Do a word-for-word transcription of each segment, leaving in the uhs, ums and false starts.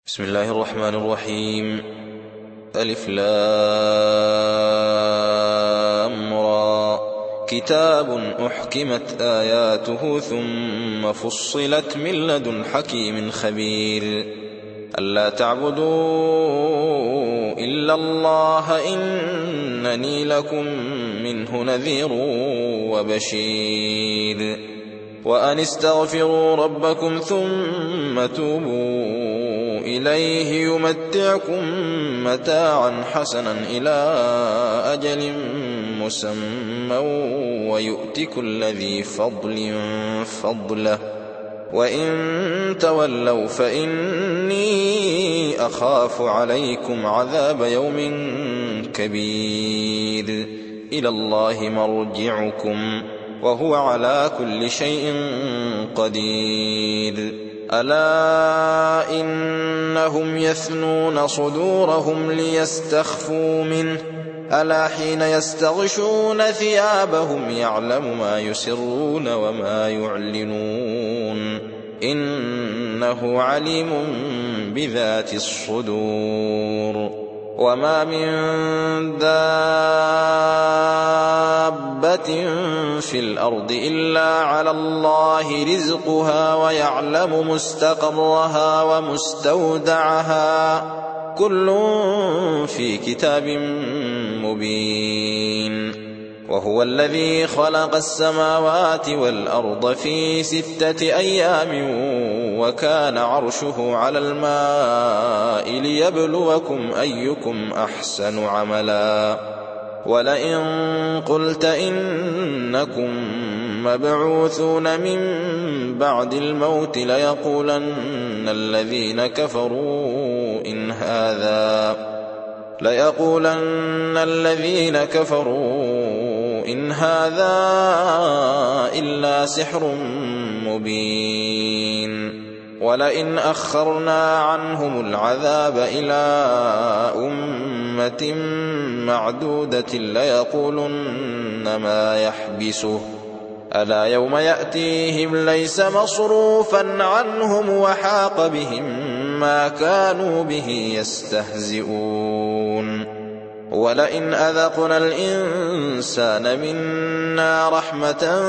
بسم الله الرحمن الرحيم. ألف لام را. كتاب أحكمت آياته ثم فصلت من لدن حكيم خبير ألا تعبدوا إلا الله إنني لكم منه نذير وبشير وأن استغفروا ربكم ثم توبوا إليه يمتعكم متاعا حسنا إلى أجل مسمى ويؤت كل ذي فضل فضله وإن تولوا فإني أخاف عليكم عذاب يوم كبير إلى الله مرجعكم وهو على كل شيء قدير ألا إنهم يثنون صدورهم ليستخفوا منه ألا حين يستغشون ثيابهم يعلم ما يسرون وما يعلنون إنه عليم بذات الصدور وما من دابة في الأرض إلا على الله رزقها ويعلم مستقرها ومستودعها كل في كتاب مبين وهو الذي خلق السماوات والأرض في ستة أيام وكان عرشه على الماء ليبلوكم أيكم أحسن عملا ولئن قلت إنكم مبعوثون من بعد الموت ليقولن الذين كفروا إن هذا ليقولن الذين كفروا إن هذا إلا سحر مبين ولئن أخرنا عنهم العذاب إلى أمة معدودة ليقولن ما يحبسه ألا يوم يأتيهم ليس مصروفا عنهم وحاق بهم ما كانوا به يستهزئون ولئن أذقنا الإنسان منا رحمة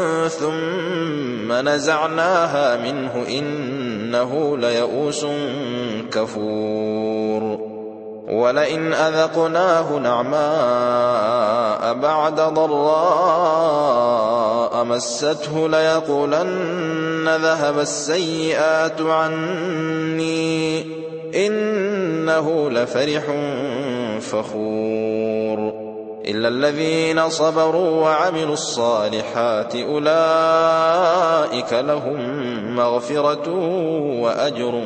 ثم نزعناها منه إنه ليئوس كفور ولئن أذقناه نعماء بعد ضراء مسته ليقولن ذهب السيئات عني إنه لفرح فخور إلا الذين صبروا وعملوا الصالحات أولئك لهم مغفرة وأجر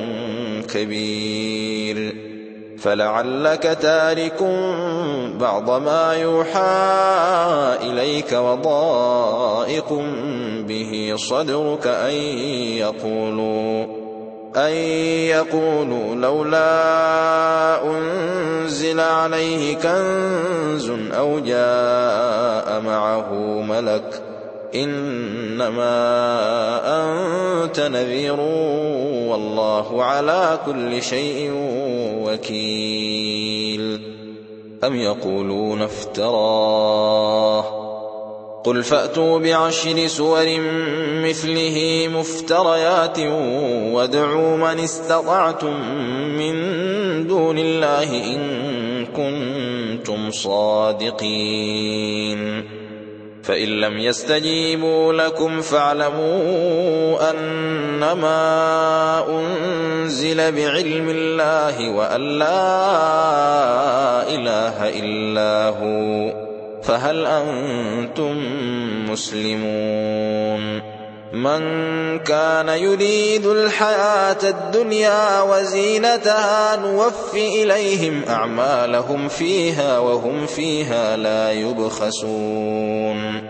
كبير فلعلك تارك بعض ما يوحى إليك وضائق به صدرك أن يقولوا أن يقولوا لولا أنزل عليه كنز أو جاء معه ملك إنما أنت نذير والله على كل شيء وكيل أم يقولون افتراه قل فأتوا بعشر سور مثله مفتريات وادعوا من استطعتم من دون الله إن كنتم صادقين فإن لم يستجيبوا لكم فاعلموا أنما أنزل بعلم الله وأن لا إله إلا هو فهل أنتم مسلمون من كان يريد الحياة الدنيا وزينتها نوف إليهم أعمالهم فيها وهم فيها لا يبخسون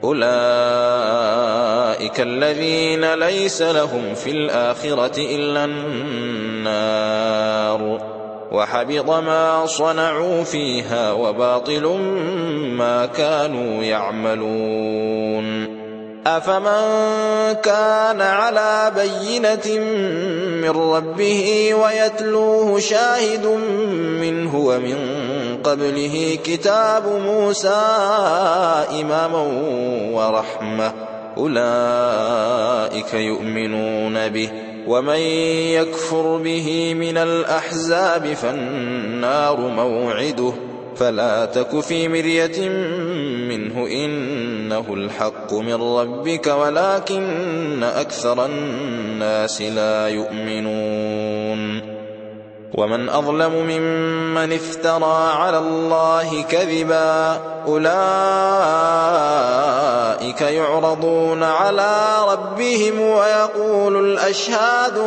أولئك الذين ليس لهم في الآخرة إلا النار وحبط ما صنعوا فيها وباطل ما كانوا يعملون أفمن كان على بينة من ربه ويتلوه شاهد منه ومن قبله كتاب موسى إماما ورحمة أولئك يؤمنون به ومن يكفر به من الأحزاب فالنار موعده فلا تك في مرية منه إنه الحق من ربك ولكن أكثر الناس لا يؤمنون ومن أظلم ممن افترى على الله كذبا أولئك يعرضون على ربهم ويقول الأشهاد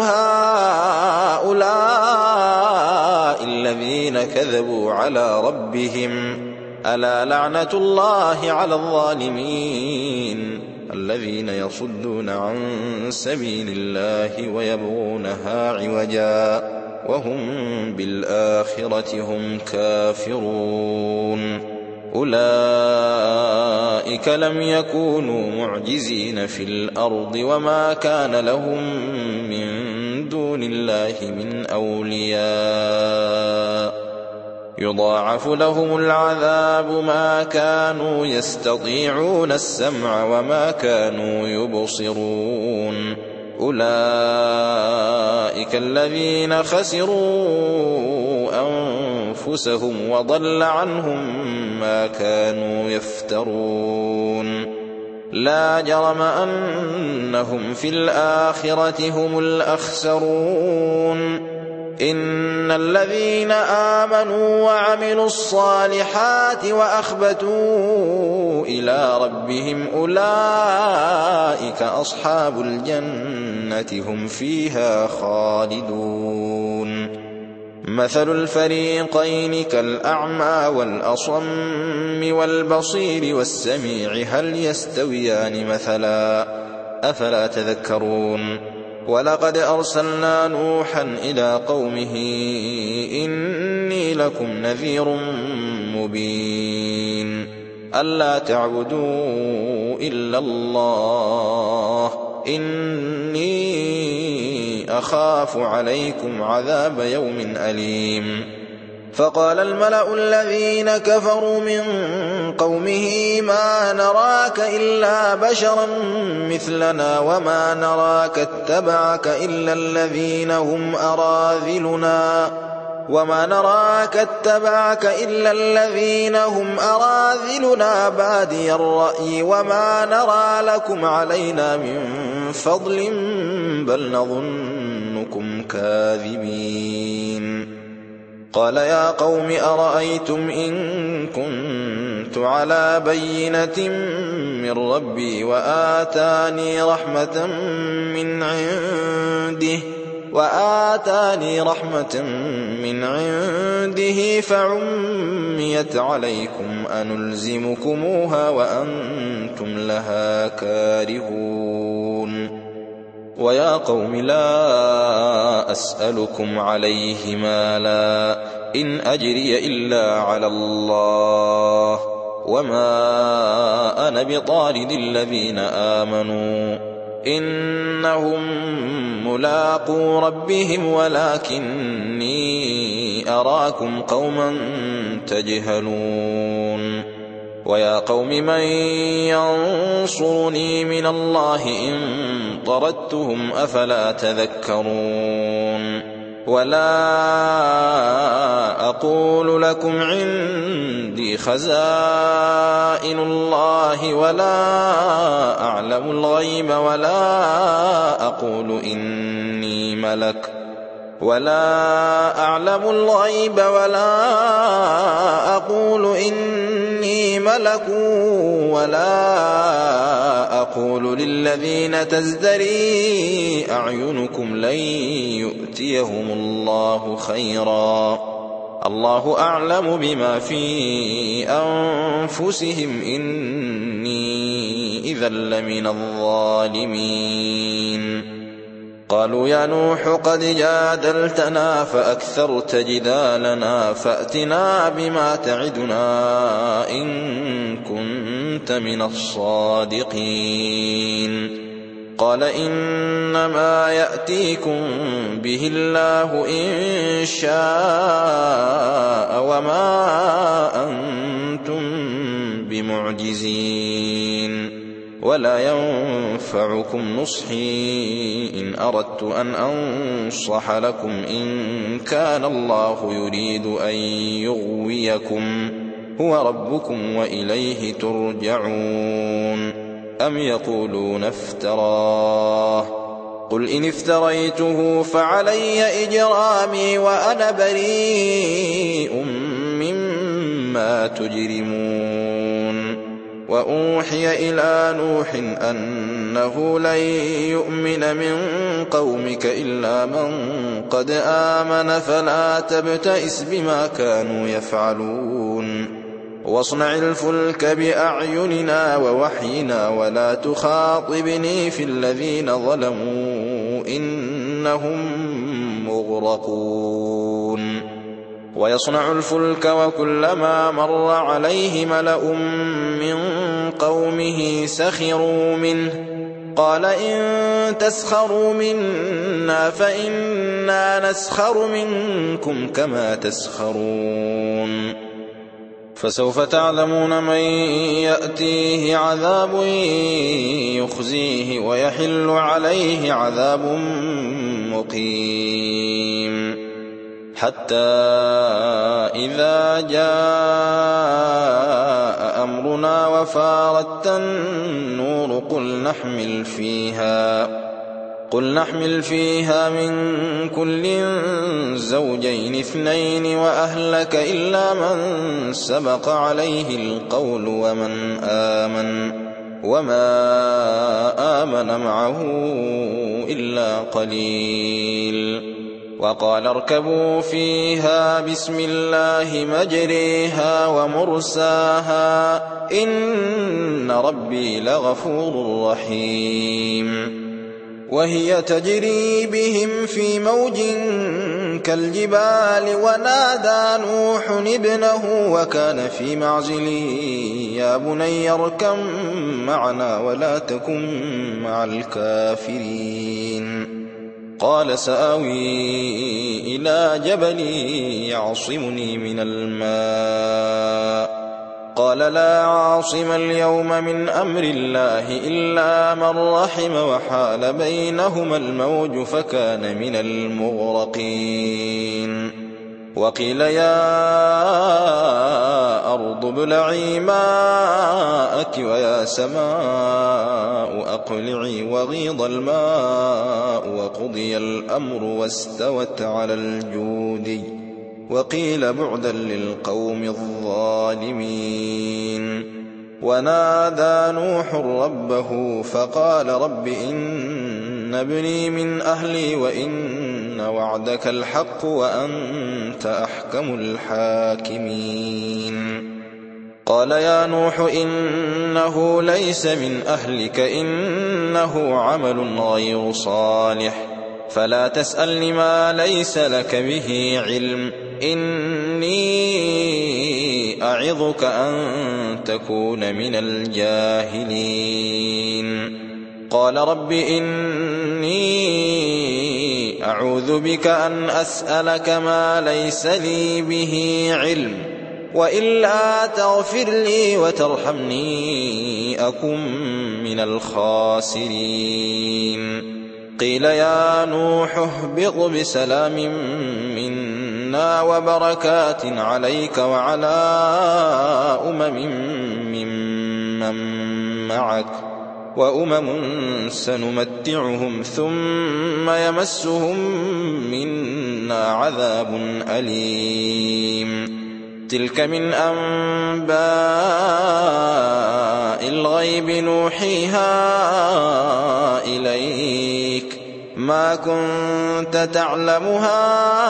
هؤلاء الذين كذبوا على ربهم ألا لعنة الله على الظالمين الذين يصدون عن سبيل الله ويبغونها عوجا وهم بالآخرة هم كافرون أولئك لم يكونوا معجزين في الأرض وما كان لهم من دون الله من أولياء يضاعف لهم العذاب ما كانوا يستطيعون السمع وما كانوا يبصرون أولئك الذين خسروا أنفسهم وضل عنهم ما كانوا يفترون لا جرم أنهم في الآخرة هم الأخسرون إن الذين آمنوا وعملوا الصالحات وأخبتوا إلى ربهم أولئك أصحاب الجنة هم فيها خالدون مثل الفريقين كالأعمى والأصم والبصير والسميع هل يستويان مثلا أفلا تذكرون ولقد أرسلنا نوحا إلى قومه إني لكم نذير مبين ألا تعبدوا إلا الله إني أخاف عليكم عذاب يوم أليم فقال الملأ الذين كفروا من قومه ما نراك إلا بشرا مثلنا وما نراك اتبعك إلا الذين هم أراذلنا وما نراك اتبعك إلا الذين هم أراذلنا بادي الرأي وما نرى لكم علينا من فضل بل نظنكم كاذبين قال يا قوم أرأيتم إن كنت على بينة من ربي وآتاني رحمة من عنده وآتاني رحمة من عنده فعميت عليكم أنلزمكموها وأنتم لها كارهون ويا قوم لا أسألكم عليه مالا إن أجري إلا على الله وما أنا بطارد الذين آمنوا إنهم ملاقو ربهم ولكني أراكم قوما تجهلون ويا قوم من ينصرني من الله إن طردتهم أفلا تذكرون ولا أقول لكم عندي خزائن الله ولا أعلم الغيب ولا أقول إني ملك ولا أعلم الغيب ولا أقول إني ملك ولا أقول للذين تزدري أعينكم لن يؤتيهم الله خيرا الله أعلم بما في أنفسهم إني إذا لمن الظالمين قالوا يا نوح قد جادلتنا فأكثرت جدالنا فأتنا بما تعدنا إن كنت من الصادقين. قال إنما يأتيكم به الله إن شاء وما أنتم بمعجزين ولا ينفعكم نصحي إن أردت أن أنصح لكم إن كان الله يريد أن يغويكم هو ربكم وإليه ترجعون. أم يقولون افتراه قل إن افتريته فعلي إجرامي وأنا بريء مما تجرمون. وأوحي إلى نوح أنه لن يؤمن من قومك إلا من قد آمن فلا تبتئس بما كانوا يفعلون واصنع الفلك بأعيننا ووحينا ولا تخاطبني في الذين ظلموا إنهم مغرقون. ويصنع الفلك وكلما مر عليه ملأ من قومه سخروا منه قال إن تسخروا منا فإنا نسخر منكم كما تسخرون. فسوف تعلمون من يأتيه عذاب يخزيه ويحل عليه عذاب مقيم. حتى إذا جاء أمرنا وفارت النور قل نحمل فيها قل نحمل فيها من كل زوجين اثنين وأهلك إلا من سبق عليه القول ومن آمن وما آمن معه إلا قليل. وقال اركبوا فيها بسم الله مجريها ومرساها إن ربي لغفور رحيم. وهي تجري بهم في موج كالجبال ونادى نوح ابنه وكان في معزل يا بني اركب معنا ولا تكن مع الكافرين. قال سآوي إلى جبل يعصمني من الماء قال لا عاصم اليوم من أمر الله إلا من رحم وحال بينهما الموج فكان من المغرقين. وقيل يا أرض ابلعي ماءك ويا سماء أقلعي وغيض الماء وقضي الأمر واستوت على الجودي وقيل بعدا للقوم الظالمين. ونادى نوح ربه فقال رب إن ابني من أهلي وإن وعدك الحق وأنت أحكم الحاكمين. قال يا نوح إنه ليس من أهلك إنه عمل غير صالح فلا تسألني ما ليس لك به علم إني أعظك أن تكون من الجاهلين. قال رب إني أعوذ بك أن أسألك ما ليس لي به علم وإلا تغفر لي وترحمني أكن من الخاسرين. قيل يا نوح اهبط بسلام منا وبركات عليك وعلى أمم ممن معك وأمم سنمتعهم ثم يمسهم منا عذاب أليم. تلك من أنباء الغيب نوحيها إليك ما كنت تعلمها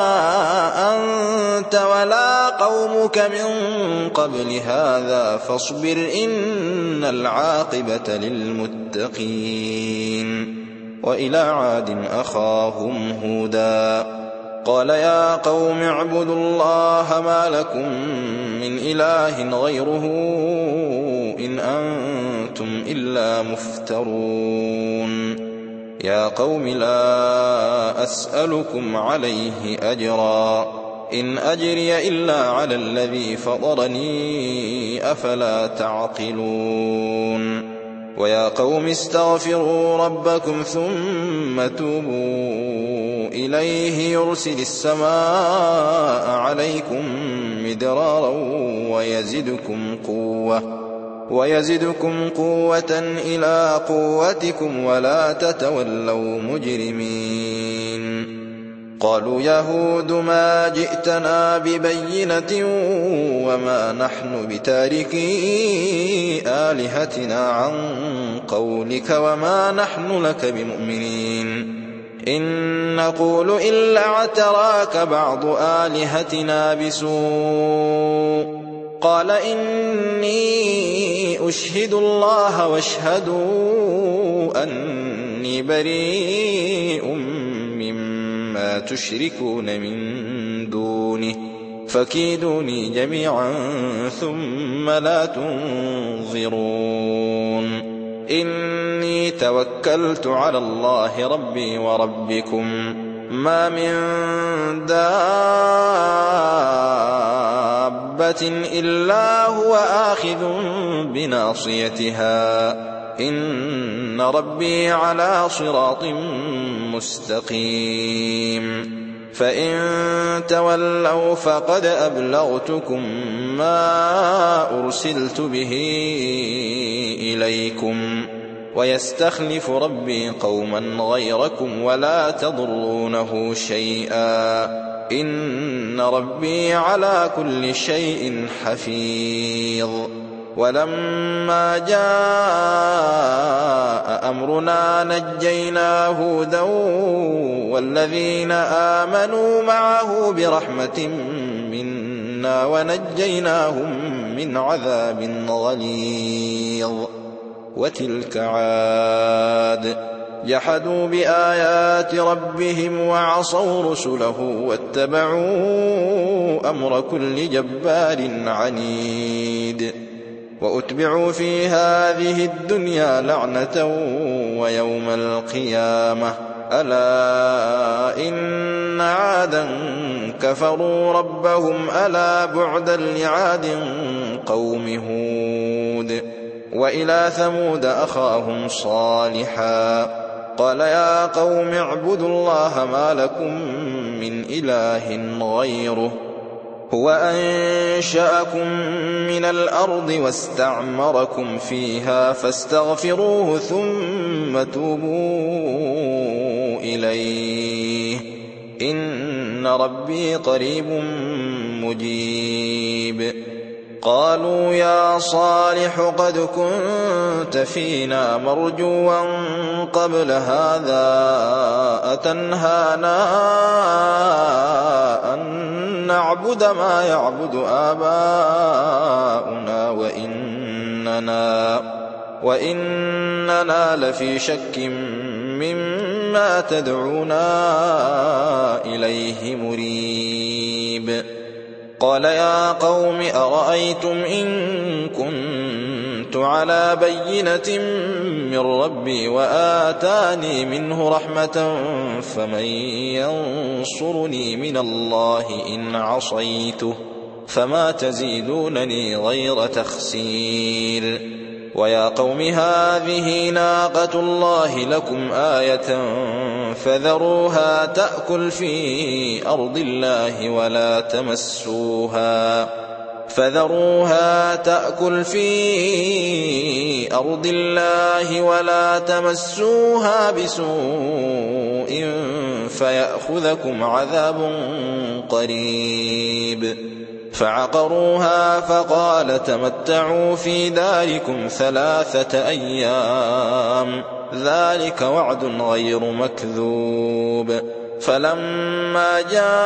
أنت ولا قومك من قبل هذا فاصبر إن العاقبة للمتقين. وإلى عاد أخاهم هودا قال يا قوم اعبدوا الله ما لكم من إله غيره إن أنتم إلا مفترون يا قوم لا أسألكم عليه أجرا إن أجري إلا على الذي فطرني أفلا تعقلون ويا قوم استغفروا ربكم ثم توبوا إليه يرسل السماء عليكم مدرارا ويزدكم قوة ويزدكم قوة إلى قوتكم ولا تتولوا مجرمين قالوا يهود ما جئتنا ببينة وما نحن بتاركي آلهتنا عن قولك وما نحن لك بمؤمنين إن نقول إلا اعتراك بعض آلهتنا بسوء قال إني أشهد الله واشهدوا أني بريء مما تشركون من دونه فكيدوني جميعا ثم لا تنظرون إني توكلت على الله ربي وربكم ما من دابة إلا هو آخذ بناصيتها إن ربي على صراط مستقيم فإن تولوا فقد أبلغتكم ما أرسلت به إليكم ويستخلف ربي قوما غيركم ولا تضرونه شيئا إن ربي على كل شيء حفيظ ولما جاء أمرنا نجينا هودا والذين آمنوا معه برحمة منا ونجيناهم من عذاب غليظ وتلك عاد جحدوا بآيات ربهم وعصوا رسله واتبعوا أمر كل جبار عنيد وأتبعوا في هذه الدنيا لعنة ويوم القيامة ألا إن عادا كفروا ربهم ألا بعدا لعاد قوم هود وإلى ثمود أخاهم صالحا قال يا قوم اعبدوا الله ما لكم من إله غيره هو أنشأكم من الأرض واستعمركم فيها فاستغفروه ثم توبوا إليه إن ربي قريب مجيب قالوا يا صالح قد كنت فينا مرجوا قبل هذا أتنهانا أن نعبد ما يعبد آباؤنا وإننا, وإننا لفي شك مما تدعونا إليه مريب قال يا قوم أرأيتم إن كنت على بينة من ربي وآتاني منه رحمة فمن ينصرني من الله إن عصيته فما تزيدونني غير تخسير ويا قوم هذه ناقة الله لكم آية فذروها تأكل في أرض الله ولا تمسوها فذروها تأكل في أرض الله ولا تمسوها بسوء فيأخذكم عذاب قريب فعقروها فقال تمتعوا في داركم ثلاثة أيام ذلك وعد غير مكذوب فلما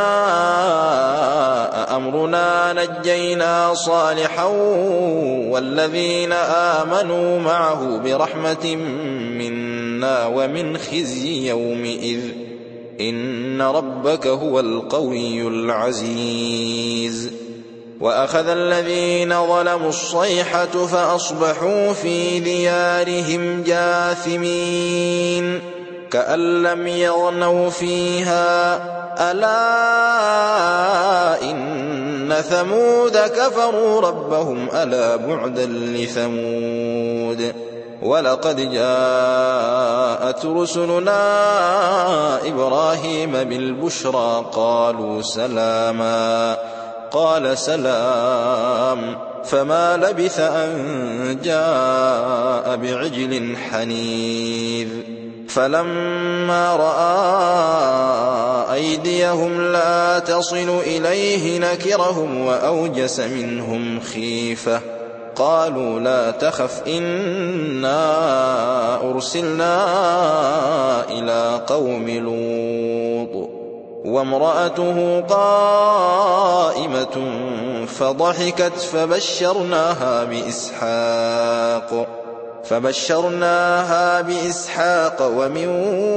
جاء أمرنا نجينا صالحا والذين آمنوا معه برحمة منا منا ومن خزي يومئذ إن ربك هو القوي العزيز. وأخذ الذين ظلموا الصيحة فأصبحوا في ديارهم جاثمين كأن لم يغنوا فيها ألا إن ثمود كفروا ربهم ألا بعدا لثمود. ولقد جاءت رسلنا إبراهيم بالبشرى قالوا سلاما قال سلام فما لبث أن جاء بعجل حنيذ. فلما رأى أيديهم لا تصل إليه نكرهم وأوجس منهم خيفة قالوا لا تخف إنا أرسلنا إلى قوم لوط وامرأته قائمة فضحكت فبشرناها بإسحاق فبشرناها بإسحاق ومن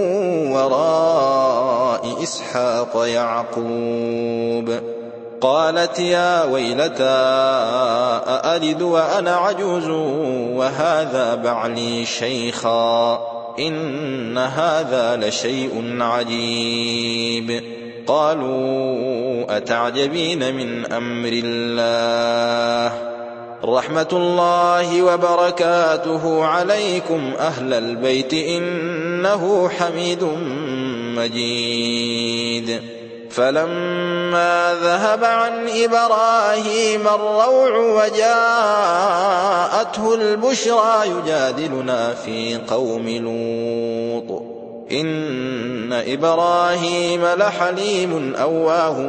وراء إسحاق يعقوب. قالت يا ويلتى أألد وأنا عجوز وهذا بعلي شيخا إن هذا لشيء عجيب. قالوا أتعجبين من أمر الله رحمة الله وبركاته عليكم أهل البيت إنه حميد مجيد. فلما ذهب عن إبراهيم الروع وجاءته البشرى يجادلنا في قوم لوط إن إبراهيم لحليم أواه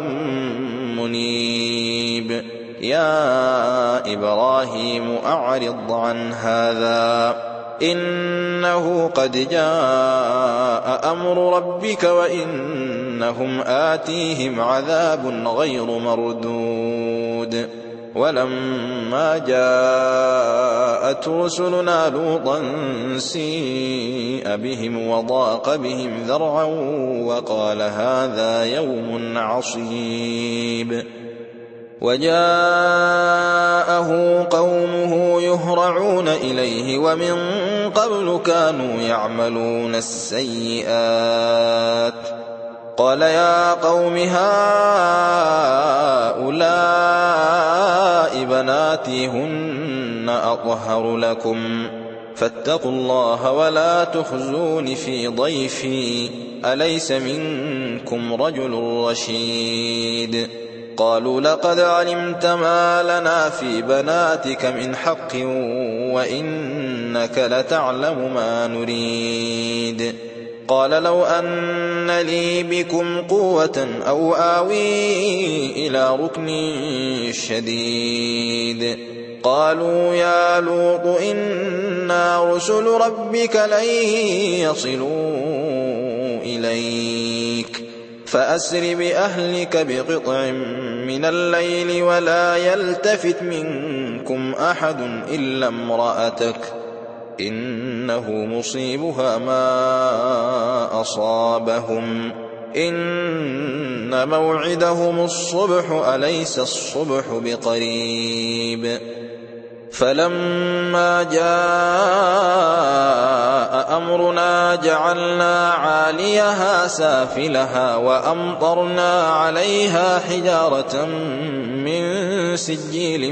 منيب. يا إبراهيم أعرض عن هذا إنه قد جاء أمر ربك وإنهم آتيهم عذاب غير مردود. ولما جاءت رسلنا لوطا سيء بهم وضاق بهم ذرعا وقال هذا يوم عصيب. وجاءه قومه يهرعون إليه ومن قبل كانوا يعملون السيئات قال يا قوم هؤلاء بناتي هن أطهر لكم فاتقوا الله ولا تخزون في ضيفي أليس منكم رجل رشيد. قالوا لقد علمت ما لنا في بناتك من حق وإنك لتعلم ما نريد. قال لو أن لي بكم قوة أو آوي إلى ركن شديد. قالوا يا لوط إنا رسل ربك لن يصلوا إليك فأسر بأهلك بقطع من الليل ولا يلتفت منكم أحد إلا امرأتك إنه مصيبها ما أصابهم إن موعدهم الصبح أليس الصبح بقريب. فلما جاء أمرنا جعلنا عاليها سافلها وأمطرنا عليها حجارة من سجيل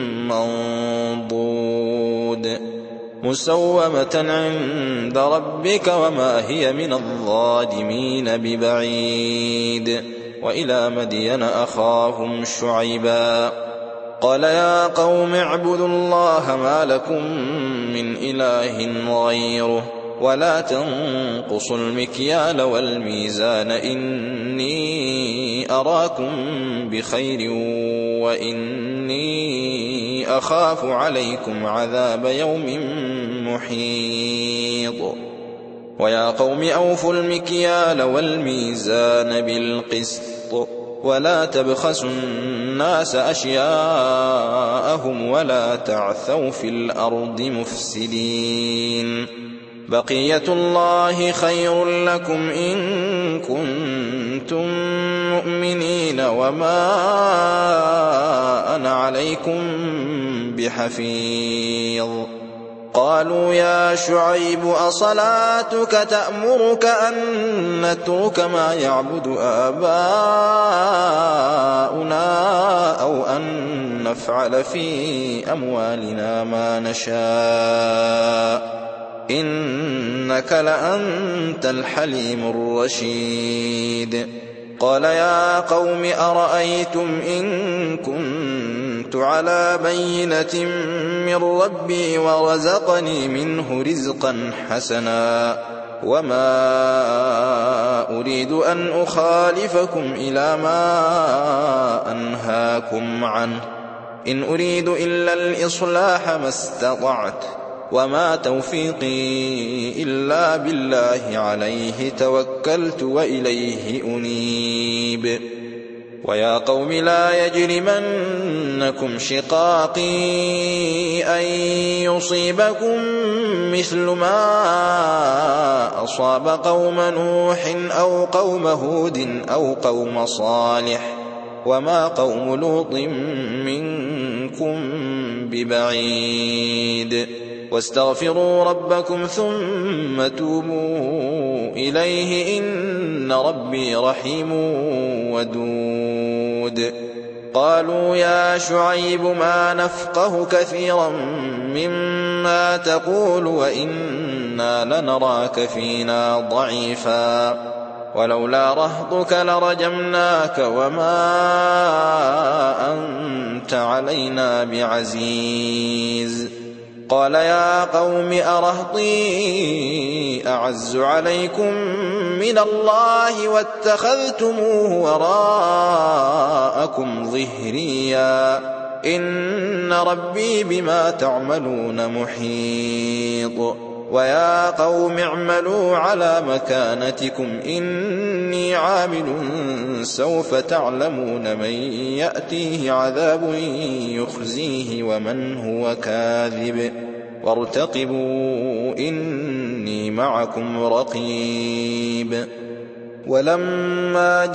منضود مسومة عند ربك وما هي من الظالمين ببعيد. وإلى مدين أخاهم شعيبا قال يا قوم اعبدوا الله ما لكم من إله غيره ولا تنقصوا المكيال والميزان إني أراكم بخير وإني أخاف عليكم عذاب يوم محيط. ويا قوم أوفوا المكيال والميزان بالقسط ولا تبخسوا الناس أشياءهم ولا تعثوا في الأرض مفسدين بقية الله خير لكم إن كنتم مؤمنين وما أنا عليكم بحفيظ. قالوا يا شعيب أصلاتك تأمرك أن نترك ما يعبد آباؤنا أو أن نفعل في أموالنا ما نشاء إنك لأنت الحليم الرشيد. قال يا قوم أرأيتم إن كنت على بينة من ربي ورزقني منه رزقا حسنا وما أريد أن أخالفكم إلى ما أنهاكم عنه إن أريد إلا الإصلاح ما استطعت وما توفيقي إلا بالله عليه توكلت وإليه أنيب. ويا قوم لا يجرمنكم شقاقي أن يصيبكم مثل ما أصاب قوم نوح أو قوم هود أو قوم صالح وما قوم لوط منكم ببعيد. واستغفروا ربكم ثم توبوا إليه إن ربي رحيم ودود. قالوا يا شعيب ما نفقه كثيرا مما تقول وإنا لنراك فينا ضعيفا ولولا رهطك لرجمناك وما أنت علينا بعزيز. قال يا قوم أرهطي أعز عليكم من الله واتخذتموه وراءكم ظهريا إن ربي بما تعملون محيط. ويا قوم اعملوا على مكانتكم إني عامل سوف تعلمون من يأتيه عذاب يخزيه ومن هو كاذب وارتقبوا إني معكم رقيب. ولما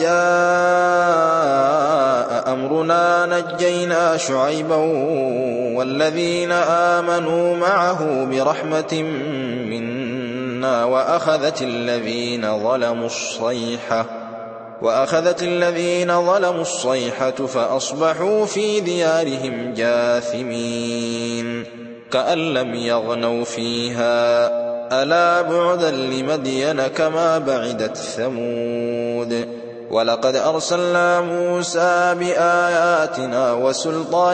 جاء أمرنا نجينا شعيبا والذين آمنوا معه برحمة منا وأخذت الذين ظلموا الصيحة وأخذت الذين ظلموا الصيحة فأصبحوا في ديارهم جاثمين كأن لم يغنوا فيها ألا بعدا لمدين كما بعدت ثمود. ولقد أرسلنا موسى بآياتنا وسلطان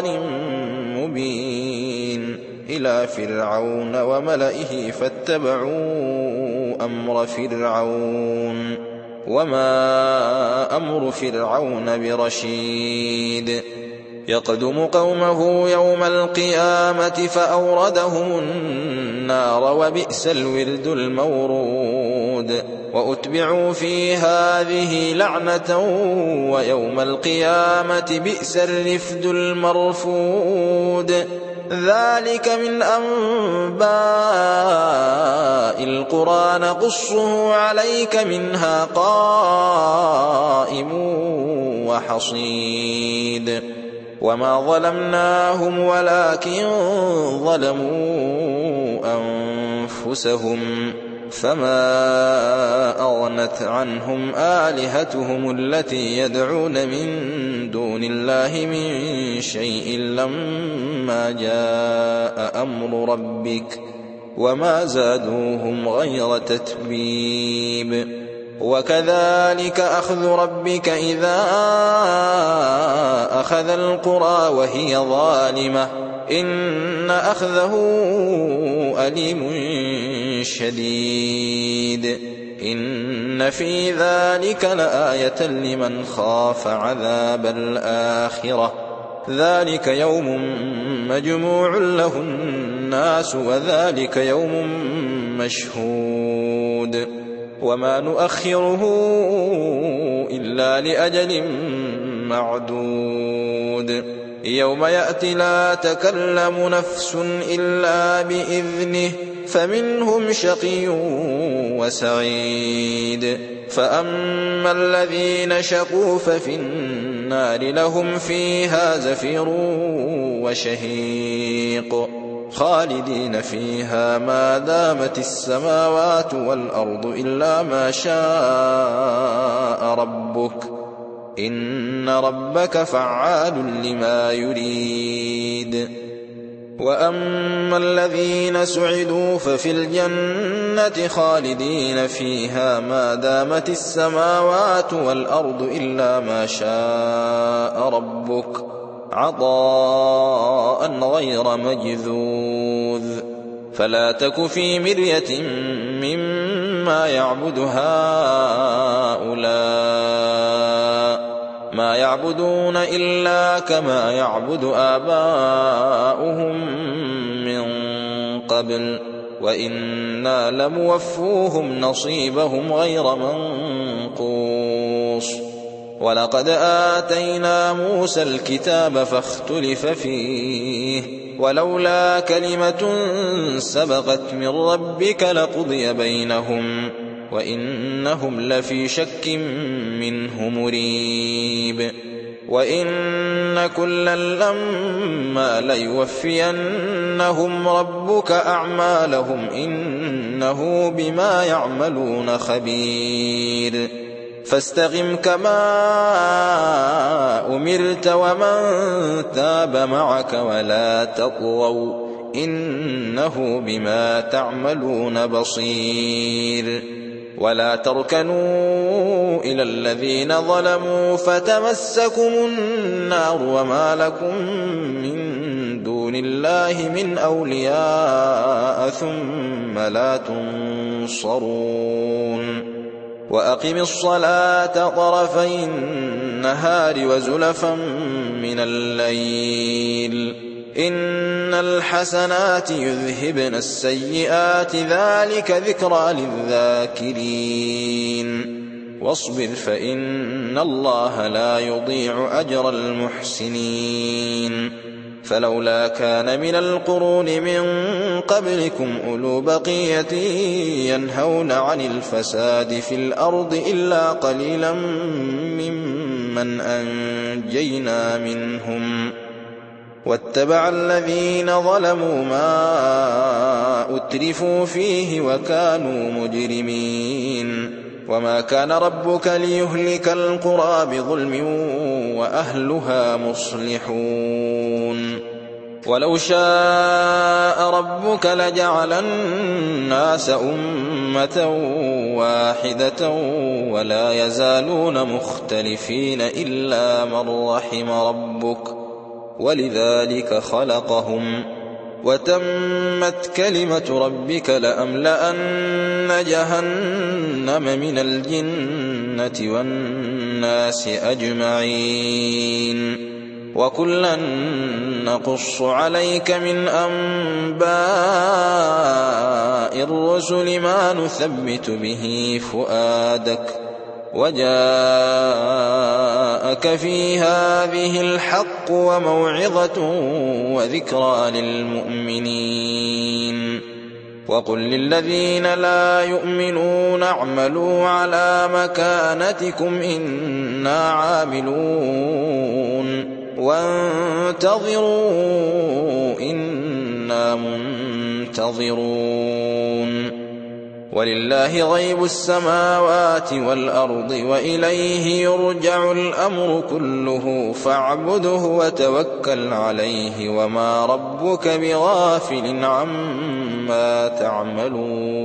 مبين إلى فرعون وملئه فاتبعوا أمر فرعون وما أمر فرعون برشيد. يقدم قومه يوم القيامة فأوردهم النار وبئس الورد المورود. وأتبعوا في هذه لعنة ويوم القيامة بئس الرفد المرفود. ذلك من أنباء القرى نقصه عليك منها قائم وحصيد. وما ظلمناهم ولكن ظلموا أنفسهم فما أغنت عنهم آلهتهم التي يدعون من دون الله من شيء لما جاء أمر ربك وما زادوهم غير تتبيب. وكذلك أخذ ربك إذا أخذ القرى وهي ظالمة إن أخذه أليم شديد. إن في ذلك لآية لمن خاف عذاب الآخرة ذلك يوم مجموع له الناس وذلك يوم مشهود. وما نؤخره إلا لأجل معدود. يوم يأتي لا تكلم نفس إلا بإذنه فمنهم شقي وسعيد. فأما الذين شقوا ففي النار لهم فيها زفير وشهيق خالدين فيها ما دامت السماوات والأرض إلا ما شاء ربك إن ربك فعال لما يريد. وأما الذين سعدوا ففي الجنة خالدين فيها ما دامت السماوات والأرض إلا ما شاء ربك عطاء غير مجذوذ. فلا تك في مرية مما يعبد هؤلاء ما يعبدون إلا كما يعبد آباؤهم من قبل وإنا لموفوهم نصيبهم غير منقوص. ولقد آتينا موسى الكتاب فاختلف فيه ولولا كلمة سبقت من ربك لقضي بينهم وإنهم لفي شك منه مريب. وإن كلا لما ليوفينهم ربك أعمالهم إنه بما يعملون خبير. فاستقم كما أمرت ومن تاب معك ولا تطغوا إنه بما تعملون بصير. ولا تركنوا إلى الذين ظلموا فتمسكم النار وما لكم من دون الله من أولياء ثم لا تنصرون. وأقم الصلاة طرفي النهار وزلفا من الليل إن الحسنات يذهبن السيئات ذلك ذكرى للذاكرين. واصبر فإن الله لا يضيع أجر المحسنين. فلولا كان من القرون من قبلكم أولو بقية ينهون عن الفساد في الأرض إلا قليلا ممن أنجينا منهم واتبع الذين ظلموا ما أترفوا فيه وكانوا مجرمين. وما كان ربك ليهلك القرى بظلم وأهلها مصلحون. ولو شاء ربك لجعل الناس أمة واحدة ولا يزالون مختلفين إلا من رحم ربك ولذلك خلقهم وتمت كلمة ربك لأملأن جهنم من الجنة والناس أجمعين. وكلا نقص عليك من أنباء الرسل ما نثبت به فؤادك وجاءك في هذه الحق وموعظة وذكرى للمؤمنين. وقل للذين لا يؤمنون اعملوا على مكانتكم إنا عاملون وانتظروا إنا منتظرون. ولله غيب السماوات والأرض وإليه يرجع الأمر كله فاعبده وتوكل عليه وما ربك بغافل عما تعملون.